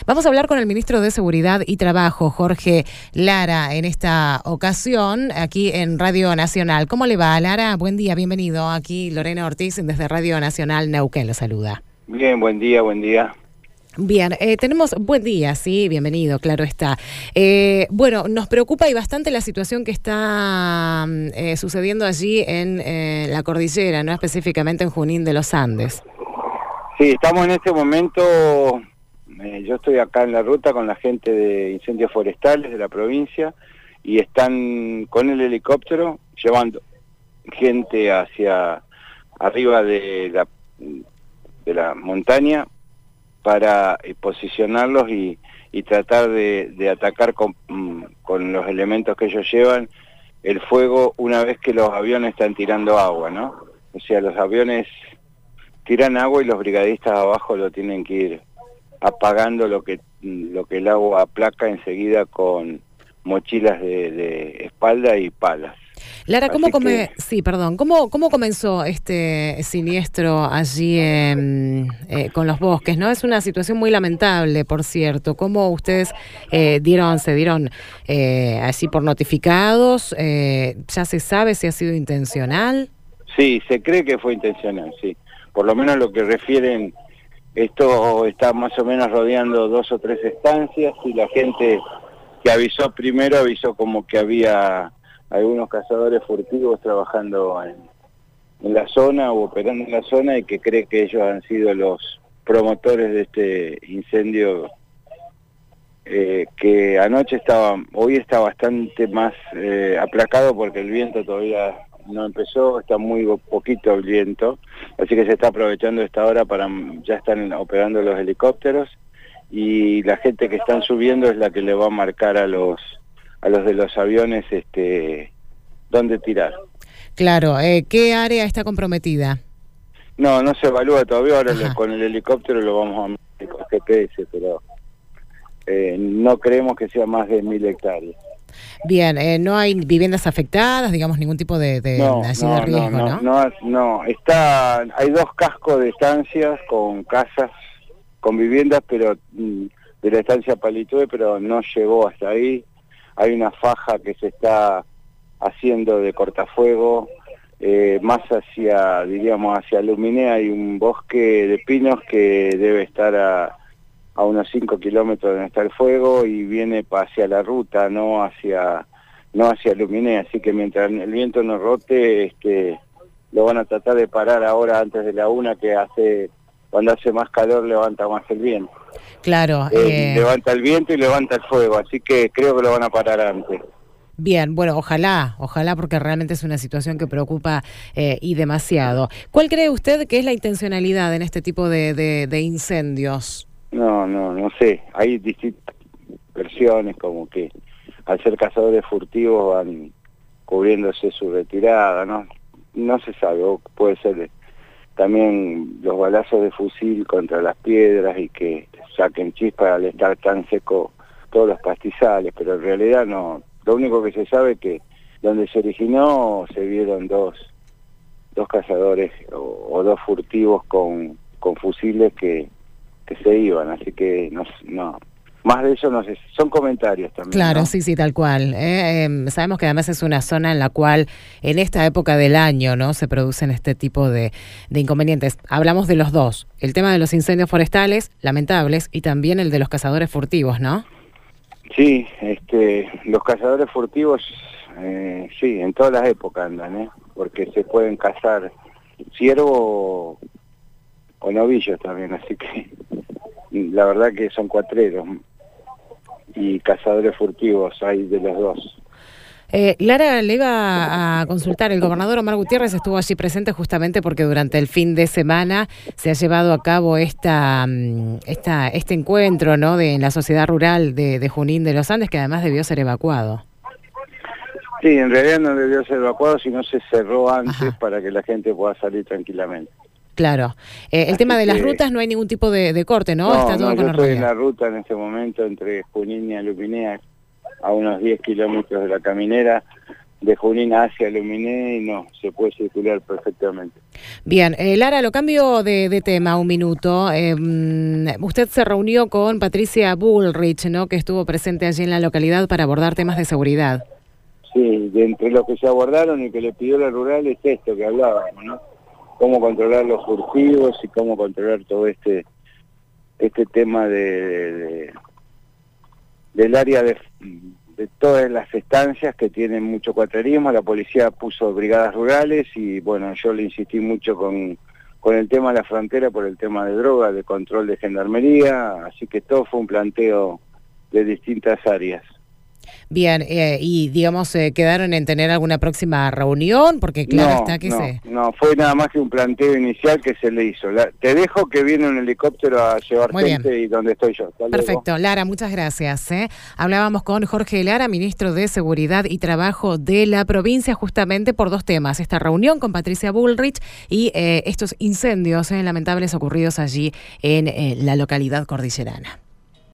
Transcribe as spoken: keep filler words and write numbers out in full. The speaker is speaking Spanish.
Vamos a hablar con el ministro de Seguridad y Trabajo, Jorge Lara, en esta ocasión, aquí en Radio Nacional. ¿Cómo le va, Lara? Buen día, bienvenido. Aquí Lorena Ortiz, desde Radio Nacional Neuquén, lo saluda. Bien, buen día, buen día. Bien, eh, tenemos buen día, sí, bienvenido, claro está. Eh, bueno, nos preocupa y bastante la situación que está eh, sucediendo allí en eh, la cordillera, no específicamente en Junín de los Andes. Sí, estamos en este momento, eh, yo estoy acá en la ruta con la gente de incendios forestales de la provincia y están con el helicóptero llevando gente hacia arriba de la, de la montaña para eh, posicionarlos y, y tratar de, de atacar con, con los elementos que ellos llevan el fuego una vez que los aviones están tirando agua, ¿no? O sea, los aviones tiran agua y los brigadistas abajo lo tienen que ir apagando lo que, lo que el agua aplaca enseguida con mochilas de, de espalda y palas. Lara, ¿cómo, come... que... sí, perdón. ¿Cómo, ¿Cómo comenzó este siniestro allí eh, eh, con los bosques? ¿No? Es una situación muy lamentable, por cierto. ¿Cómo ustedes eh, dieron, se dieron eh, así por notificados? Eh, ¿Ya se sabe si ha sido intencional? Sí, se cree que fue intencional, sí. Por lo menos lo que refieren, esto está más o menos rodeando dos o tres estancias y la gente que avisó primero avisó como que había algunos cazadores furtivos trabajando en, en la zona o operando en la zona y que cree que ellos han sido los promotores de este incendio eh, que anoche estaba, hoy está bastante más eh, aplacado porque el viento todavía no empezó, está muy poquito el viento, así que se está aprovechando esta hora para, ya están operando los helicópteros y la gente que están subiendo es la que le va a marcar a los a los de los aviones este dónde tirar. Claro, eh, ¿qué área está comprometida? No, no se evalúa todavía, ahora le, con el helicóptero lo vamos a medir con G P S, pero eh, no creemos que sea más de mil hectáreas. Bien, eh, no hay viviendas afectadas, digamos, ningún tipo de, de, no, así no, de riesgo, no, ¿no? No, no, está, hay dos cascos de estancias con casas, con viviendas, pero mm, de la estancia Palitue, pero no llegó hasta ahí. Hay una faja que se está haciendo de cortafuego, eh, más hacia, diríamos, hacia Luminé hay un bosque de pinos que debe estar a, a unos cinco kilómetros de donde está el fuego y viene hacia la ruta, no hacia no hacia Luminé, así que mientras el viento no rote, este, lo van a tratar de parar ahora antes de la una, que hace, cuando hace más calor levanta más el viento. Claro. Eh, Eh... Levanta el viento y levanta el fuego, así que creo que lo van a parar antes. Bien, bueno, ojalá, ojalá, porque realmente es una situación que preocupa eh, y demasiado. ¿Cuál cree usted que es la intencionalidad en este tipo de, de, de incendios? No, no, no sé. Hay distintas versiones, como que al ser cazadores furtivos van cubriéndose su retirada, ¿no? No se sabe, o puede ser también los balazos de fusil contra las piedras y que saquen chispas al estar tan seco todos los pastizales, pero en realidad no. Lo único que se sabe es que donde se originó se vieron dos dos cazadores o, o dos furtivos con, con fusiles que, que se iban, así que no, no más de eso no sé, son comentarios también. Claro, ¿no? sí, sí, tal cual. Eh, eh, sabemos que además es una zona en la cual en esta época del año, ¿no?, se producen este tipo de, de inconvenientes. Hablamos de los dos, el tema de los incendios forestales, lamentables, y también el de los cazadores furtivos, ¿no? Sí, este, los cazadores furtivos, eh, sí, en todas las épocas andan, ¿eh? Porque se pueden cazar ciervo o novillos también, así que la verdad que son cuatreros y cazadores furtivos hay de los dos. Eh, Lara, le iba a consultar, el gobernador Omar Gutiérrez estuvo allí presente justamente porque durante el fin de semana se ha llevado a cabo esta, esta este encuentro, ¿no?, de en la sociedad rural de, de Junín de los Andes, que además debió ser evacuado. Sí, en realidad no debió ser evacuado, sino se cerró antes. Ajá. Para que la gente pueda salir tranquilamente. Claro. Eh, el tema de que... las rutas, no hay ningún tipo de, de corte, ¿no? No, Está todo no, con yo estoy normalidad. En la ruta en este momento entre Junín y Aluminé, a unos diez kilómetros de la caminera, de Junín hacia Luminé y no, se puede circular perfectamente. Bien, eh, Lara, lo cambio de, de tema un minuto. Eh, usted se reunió con Patricia Bullrich, ¿no?, que estuvo presente allí en la localidad para abordar temas de seguridad. Sí, de entre los que se abordaron y que le pidió la rural es esto que hablábamos, ¿no? Cómo controlar los furtivos y cómo controlar todo este este tema de, de, de del área de, de todas las estancias que tienen mucho cuatrerismo. La policía puso brigadas rurales y bueno, yo le insistí mucho con, con el tema de la frontera por el tema de droga, de control de gendarmería, así que todo fue un planteo de distintas áreas. Bien, eh, y digamos, eh, ¿quedaron en tener alguna próxima reunión? Porque claro no, está que no, se... No, fue nada más que un planteo inicial que se le hizo. La, te dejo que viene un helicóptero a llevar Muy gente bien. Y donde estoy yo. Hasta Perfecto, luego. Lara, muchas gracias. ¿eh? Hablábamos con Jorge Lara, ministro de Seguridad y Trabajo de la provincia, justamente por dos temas. Esta reunión con Patricia Bullrich y eh, estos incendios eh, lamentables ocurridos allí en eh, la localidad cordillerana.